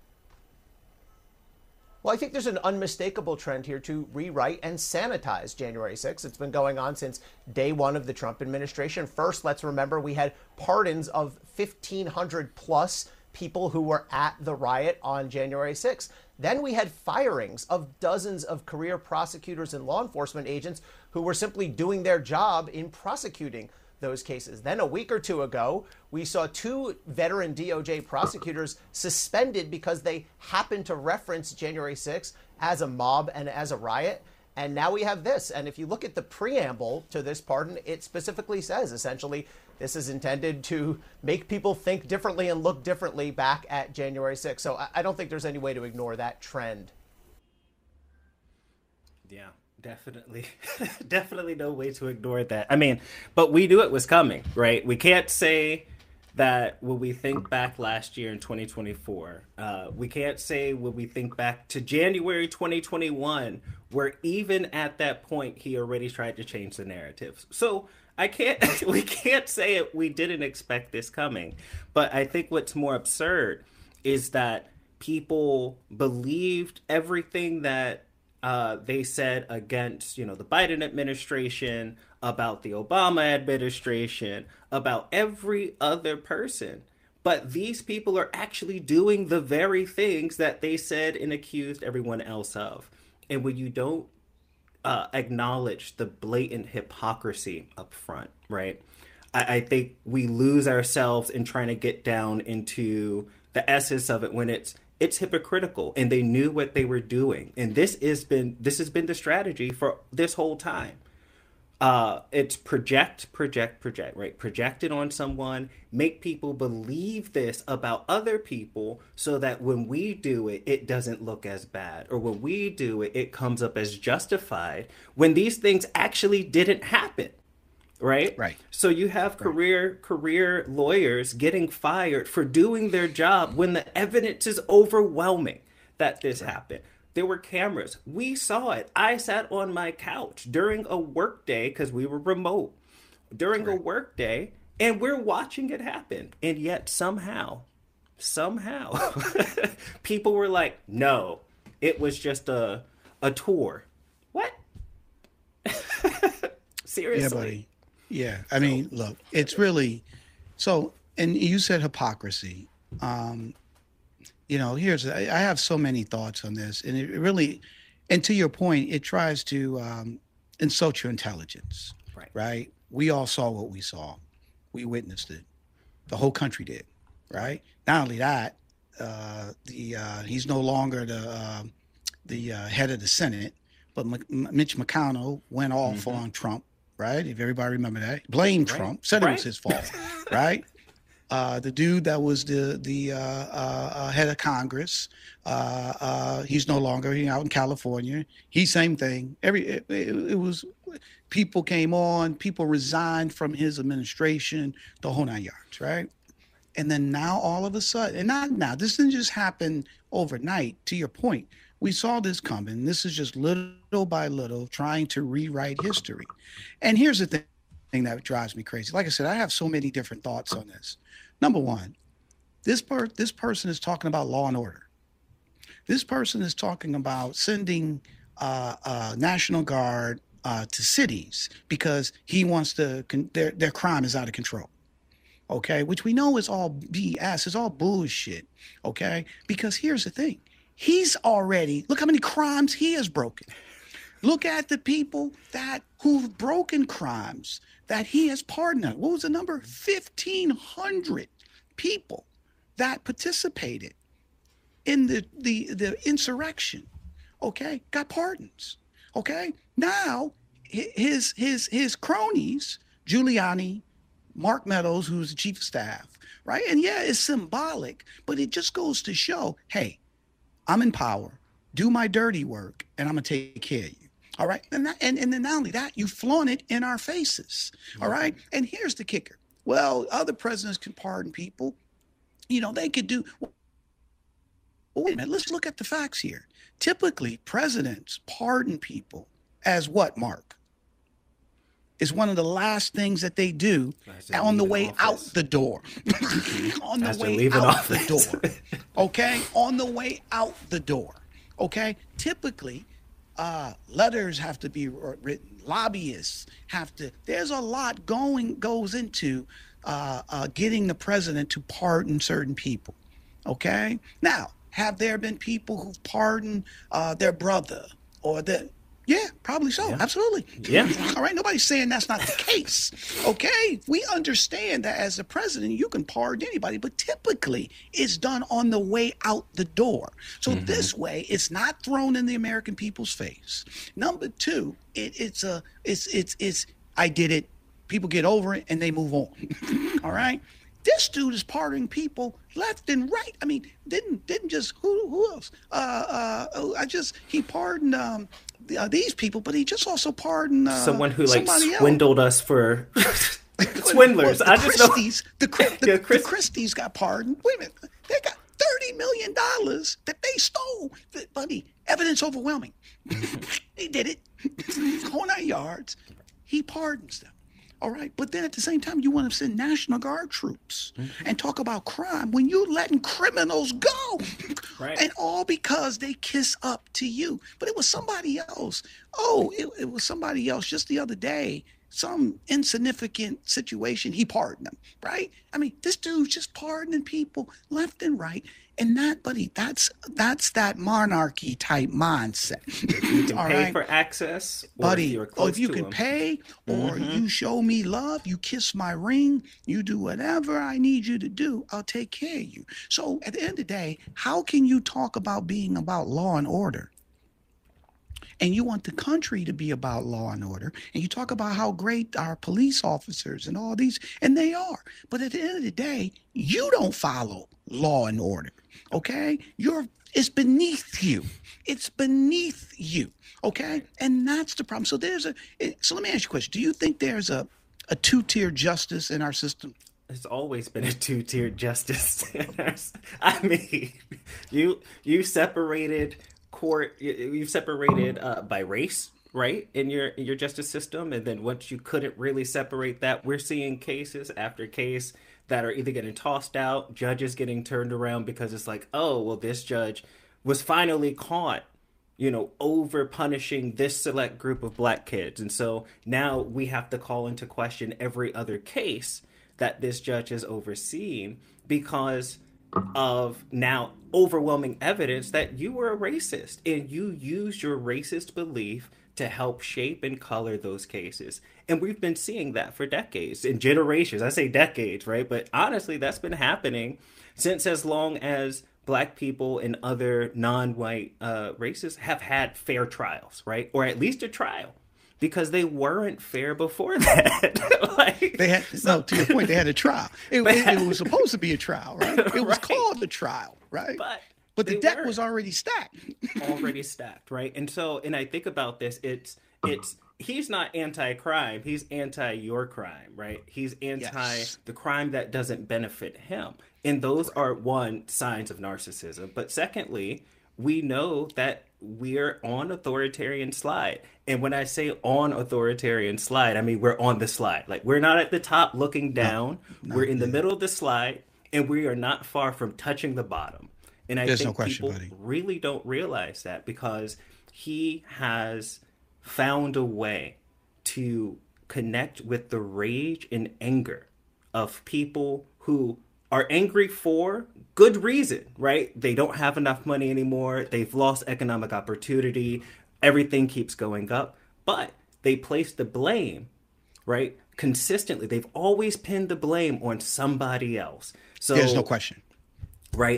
Well, I think there's an unmistakable trend here to rewrite and sanitize January 6th. It's been going on since day one of the Trump administration. First, let's remember we had pardons of 1,500 plus people who were at the riot on January 6th. Then we had firings of dozens of career prosecutors and law enforcement agents who were simply doing their job in prosecuting those cases. Then a week or two ago, we saw 2 veteran DOJ prosecutors suspended because they happened to reference January 6th as a mob and as a riot. And now we have this. And if you look at the preamble to this pardon, it specifically says, essentially, this is intended to make people think differently and look differently back at January 6th. So I don't think there's any way to ignore that trend. Yeah, definitely. Definitely no way to ignore that. I mean, but we knew it was coming, right? We can't say that when we think back last year in 2024, we can't say when we think back to January 2021, where even at that point, he already tried to change the narrative. So we can't say it. We didn't expect this coming. But I think what's more absurd is that people believed everything that they said against, the Biden administration, about the Obama administration, about every other person. But these people are actually doing the very things that they said and accused everyone else of. And when you don't acknowledge the blatant hypocrisy up front, right? I think we lose ourselves in trying to get down into the essence of it when it's hypocritical, and they knew what they were doing. And this has been the strategy for this whole time. It's project, right? Project it on someone, make people believe this about other people so that when we do it, it doesn't look as bad. Or when we do it, it comes up as justified when these things actually didn't happen. Right? Right. So you have career lawyers getting fired for doing their job when the evidence is overwhelming that this happened. There were cameras. We saw it. I sat on my couch during a work day because we were remote. During a work day, and we're watching it happen. And yet somehow, people were like, no, it was just a tour. What? Seriously? Yeah, buddy. Yeah. I mean, look, it's really so, and you said hypocrisy. I have so many thoughts on this, and it really, and to your point, it tries to insult your intelligence, right? We all saw what we saw. We witnessed it. The whole country did, right? Not only that, he's no longer the head of the Senate, but Mitch McConnell went off on Trump, right? If everybody remember that, blamed Trump, said it was his fault, right? The dude that was the head of Congress, he's no longer out in California. He same thing. It was people came on, people resigned from his administration, the whole 9 yards, right? And then now all of a sudden, and not now, this didn't just happen overnight. To your point, we saw this coming. This is just little by little trying to rewrite history. And here's the thing that drives me crazy. Like I said, I have so many different thoughts on this. Number one, this person is talking about law and order. This person is talking about sending National Guard to cities because he wants their crime is out of control. Okay, which we know is all BS, it's all bullshit. Okay, because here's the thing. Look how many crimes he has broken. Look at the people who've broken crimes that he has pardoned. What was the number? 1,500 people that participated in the insurrection. Okay, got pardons. Okay, now his cronies, Giuliani, Mark Meadows, who's the chief of staff, right? And yeah, it's symbolic, but it just goes to show, hey, I'm in power, do my dirty work, and I'm gonna take care of you. All right. And then not only that, you flaunt it in our faces. All right. And here's the kicker. Well, other presidents can pardon people. You know, they could do. Well, wait a minute. Let's look at the facts here. Typically, presidents pardon people as what, Mark? Is one of the last things that they do on the way out the door. On the way out the door. Okay? On the way out the door. Okay? Typically, letters have to be written. Lobbyists have to. There's a lot goes into getting the president to pardon certain people. Okay? Now, have there been people who've pardoned their brother or their... Yeah, probably so. Yeah. Absolutely. Yeah. All right. Nobody's saying that's not the case. Okay. We understand that as the president, you can pardon anybody, but typically it's done on the way out the door. So this way, it's not thrown in the American people's face. Number two, it's I did it. People get over it and they move on. All right. This dude is pardoning people left and right. I mean, didn't just who else? He pardoned these people, but he just also pardoned someone who like somebody swindled us for swindlers. Well, the Christies got pardoned. Wait a minute, they got $30 million that they stole. Buddy, evidence overwhelming. They did it. Whole 9 yards. He pardons them. All right. But then at the same time, you want to send National Guard troops and talk about crime when you're letting criminals go. Right. And all because they kiss up to you. But it was somebody else. Oh, it was somebody else just the other day. Some insignificant situation. He pardoned them. Right. I mean, this dude's just pardoning people left and right. And that's that monarchy type mindset. You can pay for access, buddy. If you can pay, or you show me love, you kiss my ring, you do whatever I need you to do, I'll take care of you. So at the end of the day, how can you talk about being about law and order? And you want the country to be about law and order, and you talk about how great our police officers and all these, and they are. But at the end of the day, you don't follow law and order. Okay? It's beneath you. It's beneath you. Okay? And that's the problem. So so let me ask you a question. Do you think there's a two-tier justice in our system? There's always been a two-tier justice. I mean, you separated court, you've separated by race, right, in your justice system, and then once you couldn't really separate that, we're seeing cases after case that are either getting tossed out, judges getting turned around because it's like, oh, well, this judge was finally caught, over punishing this select group of black kids, and so now we have to call into question every other case that this judge has overseen because of now overwhelming evidence that you were a racist and you used your racist belief to help shape and color those cases. And we've been seeing that for decades and generations. I say decades, right? But honestly, that's been happening since as long as black people and other non-white races have had fair trials, right? Or at least a trial. Because they weren't fair before that. To your point, they had a trial. It was supposed to be a trial, right? It was called a trial, right? But the deck was already stacked. Right? And I think about this, it's he's not anti-crime, he's anti-your crime, right? He's anti the crime that doesn't benefit him. And those are, one, signs of narcissism. But secondly, we know that we're on authoritarian slide. And when I say on authoritarian slide, I mean we're on the slide. Like, we're not at the top looking down. No, we're in the middle of the slide, and we are not far from touching the bottom. And I think people really don't realize that because he has found a way to connect with the rage and anger of people who are angry for good reason, right? They don't have enough money anymore. They've lost economic opportunity. Everything keeps going up. But they place the blame, right? Consistently. They've always pinned the blame on somebody else. So there's no question. Right?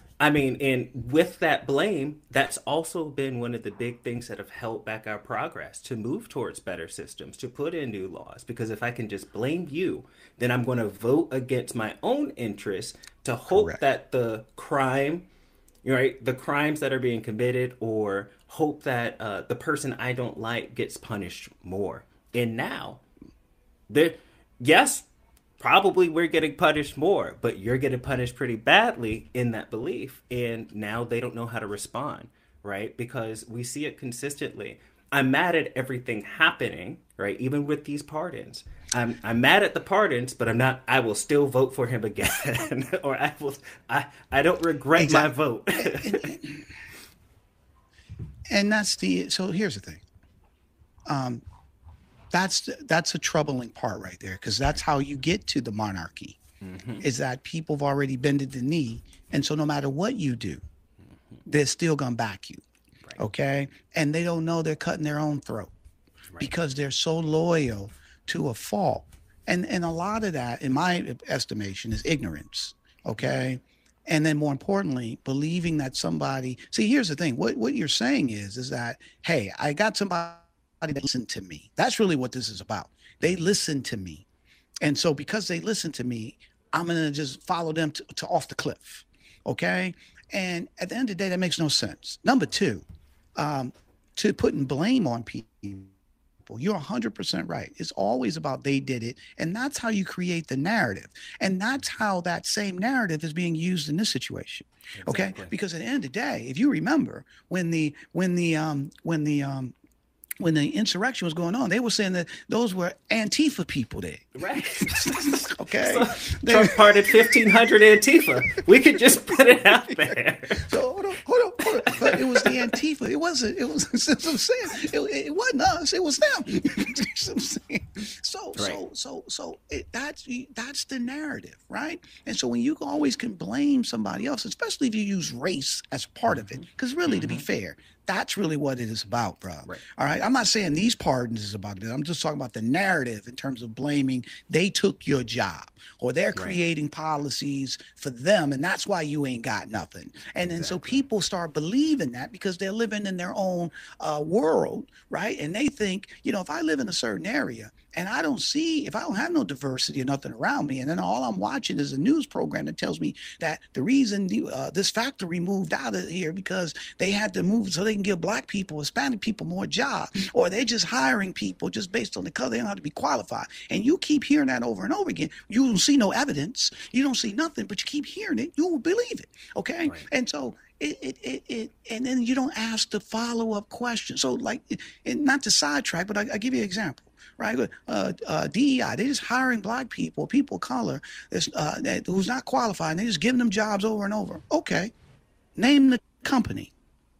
And with that blame, that's also been one of the big things that have held back our progress to move towards better systems, to put in new laws. Because if I can just blame you, then I'm going to vote against my own interests to hope that the crime, right, the crimes that are being committed or hope that the person I don't like gets punished more. And now, yes, probably we're getting punished more, but you're getting punished pretty badly in that belief. And now they don't know how to respond, right? Because we see it consistently. I'm mad at everything happening, right? Even with these pardons. I'm mad at the pardons, but I'm not. I will still vote for him again, or I don't regret my vote. And so here's the thing. That's a troubling part right there, because that's how you get to the monarchy, is that people have already bended the knee, and so no matter what you do, they're still gonna back you, okay? And they don't know they're cutting their own throat because they're so loyal to a fault, and a lot of that, in my estimation, is ignorance, okay? And then more importantly, believing that somebody. See, here's the thing. What you're saying is that, hey, I got somebody that listened to me. That's really what this is about. They listen to me. And so because they listen to me, I'm going to just follow them to off the cliff. Okay. And at the end of the day, that makes no sense. Number two, to putting blame on people. You're 100% right. It's always about they did it. And that's how you create the narrative. And that's how that same narrative is being used in this situation. Okay. Because at the end of the day, if you remember when the insurrection was going on, they were saying that those were Antifa people there. Right. Okay. So, Trump pardoned 1,500 Antifa. We could just put it out there. So hold on. But it was the Antifa. It wasn't. It was. What I'm saying. It wasn't us. It was them. What I'm saying. So that's the narrative, right? And so when you always can blame somebody else, especially if you use race as part of it, because really, to be fair, that's really what it is about, bro. Right. All right. I'm not saying these pardons is about it. I'm just talking about the narrative in terms of blaming they took your job or they're creating policies for them. And that's why you ain't got nothing. And then so people start believing that because they're living in their own world. Right. And they think, if I live in a certain area and if I don't have no diversity or nothing around me, and then all I'm watching is a news program that tells me that the reason this factory moved out of here because they had to move so they can give black people, Hispanic people more jobs, or they're just hiring people just based on the color, they don't have to be qualified. And you keep hearing that over and over again. You don't see no evidence. You don't see nothing, but you keep hearing it. You will believe it. Okay. Right. And so and then you don't ask the follow-up question. So and not to sidetrack, but I give you an example. Right, DEI, they're just hiring black people of color who's not qualified, and they're just giving them jobs over and over. Okay, name the company.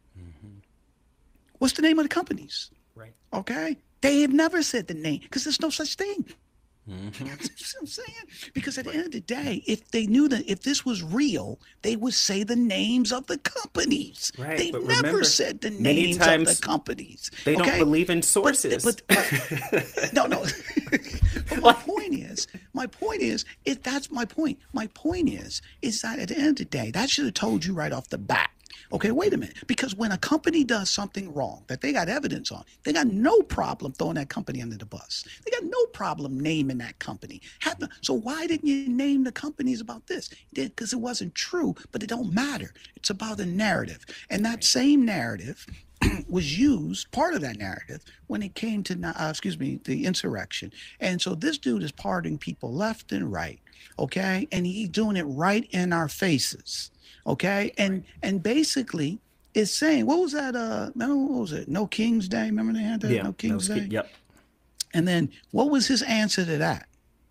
What's the name of the companies? Right. Okay, they have never said the name because there's no such thing. You know what I'm saying? Because at the end of the day, if they knew that if this was real, they would say the names of the companies. Right. They've never said the names of the companies. They don't believe in sources. No. But my point is, that's my point. My point is that at the end of the day, that should have told you right off the bat. Okay, wait a minute. Because when a company does something wrong that they got evidence on, they got no problem throwing that company under the bus. They got no problem naming that company. So why didn't you name the companies about this? Because it wasn't true, but it don't matter. It's about the narrative. And that same narrative was used, part of that narrative, when it came to, the insurrection. And so this dude is pardoning people left and right, okay? And he's doing it right in our faces. Okay, and basically it's saying, what was that? What was it? No King's Day. Remember they had that? Yeah, No King's Day. Yep. And then what was his answer to that?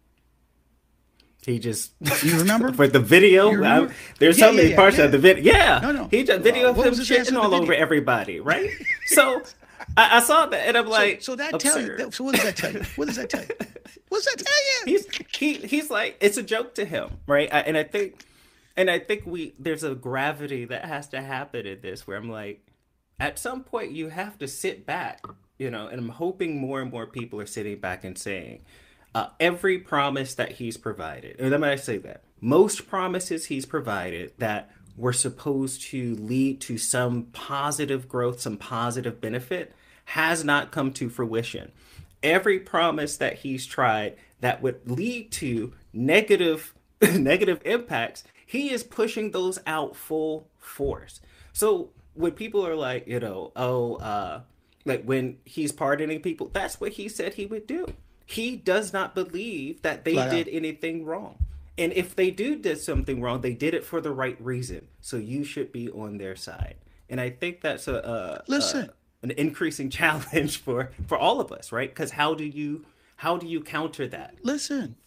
He just, you remember for the video? There's so many parts of the video. Yeah, no. He just video of him shitting all over everybody, right? So I saw that, and I'm like, so that tells you. So what does that tell you? What does that tell you? What's that tell you? He's like, it's a joke to him, right? And I think there's a gravity that has to happen in this where I'm like, at some point you have to sit back, and I'm hoping more and more people are sitting back and saying, every promise that he's provided, and let me say that, most promises he's provided that were supposed to lead to some positive growth, some positive benefit, has not come to fruition. Every promise that he's tried that would lead to negative impacts, he is pushing those out full force. So when people are like, like when he's pardoning people, that's what he said he would do. He does not believe that they did anything wrong. And if they did something wrong, they did it for the right reason. So you should be on their side. And I think that's an increasing challenge for all of us, right? Because how do you counter that? Listen.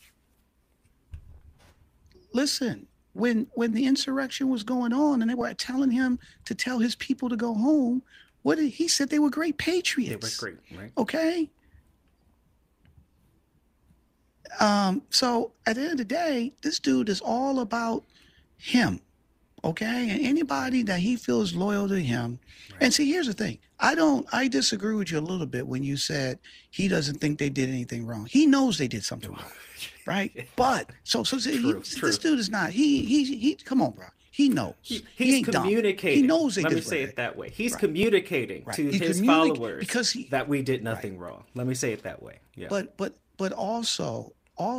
When the insurrection was going on and they were telling him to tell his people to go home, he said they were great patriots. They were great, right? Okay. So at the end of the day, this dude is all about him. Okay. And anybody that he feels loyal to him. Right. And see, here's the thing. I disagree with you a little bit when you said he doesn't think they did anything wrong. He knows they did something wrong. Right. But this dude is not, he come on, bro. He knows. He's communicating. He knows they Let did me say right. it that way. He's communicating to his followers that we did nothing wrong. Let me say it that way. Yeah. But also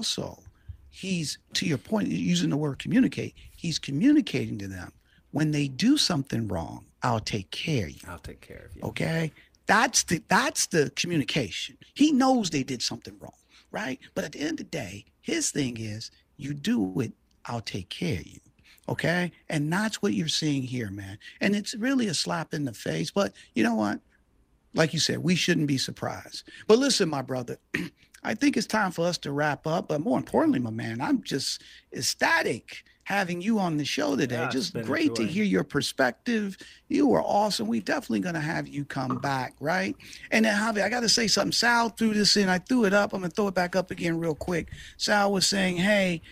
he's, to your point, using the word communicate, he's communicating to them when they do something wrong, I'll take care of you. I'll take care of you. Okay. That's the communication. He knows they did something wrong, right? But at the end of the day, his thing is, you do it, I'll take care of you. Okay. And that's what you're seeing here, man. And it's really a slap in the face. But you know what? Like you said, we shouldn't be surprised. But listen, my brother, I think it's time for us to wrap up. But more importantly, my man, I'm just ecstatic having you on the show today. Yeah, just great to hear your perspective. You were awesome. We're definitely going to have you come back, right? And then, Javi, I got to say something. Sal threw this in. I threw it up. I'm going to throw it back up again real quick. Sal was saying, hey,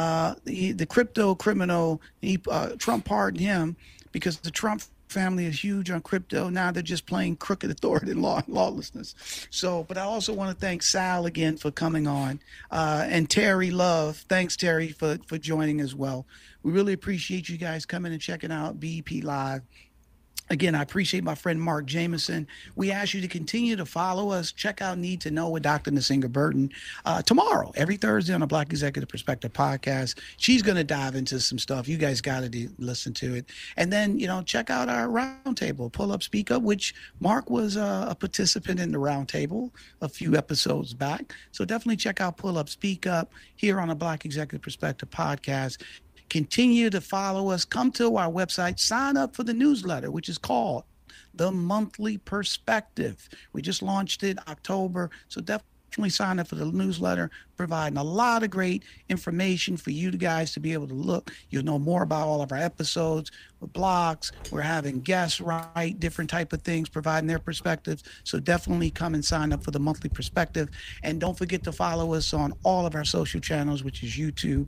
the crypto criminal, Trump pardoned him because the Trump family is huge on crypto. Now they're just playing crooked authority and lawlessness. So, but I also want to thank Sal again for coming on, and Terry Love. Thanks, Terry, for joining as well. We really appreciate you guys coming and checking out BEP Live. Again, I appreciate my friend Mark Jameson. We ask you to continue to follow us. Check out Need to Know with Dr. Nasinga Burton tomorrow, every Thursday on the Black Executive Perspective podcast. She's going to dive into some stuff. You guys got to listen to it. And then, check out our roundtable, Pull Up, Speak Up, which Mark was a participant in the roundtable a few episodes back. So definitely check out Pull Up, Speak Up here on the Black Executive Perspective podcast. Continue to follow us. Come to our website. Sign up for the newsletter, which is called The Monthly Perspective. We just launched it October, so definitely sign up for the newsletter, providing a lot of great information for you guys to be able to look. You'll know more about all of our episodes with blogs. We're having guests write different type of things, providing their perspectives. So definitely come and sign up for the Monthly Perspective. And don't forget to follow us on all of our social channels, which is YouTube,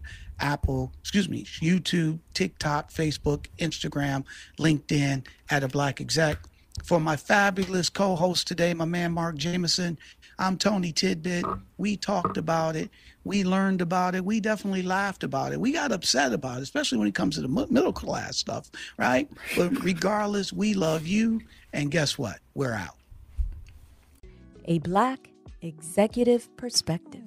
TikTok, Facebook, Instagram, LinkedIn at A Black Exec. For my fabulous co-host today, my man Mark Jameson, I'm Tony Tidbit. We talked about it. We learned about it. We definitely laughed about it. We got upset about it, especially when it comes to the middle class stuff, right? But regardless, we love you. And guess what? We're out. A Black Executive Perspective.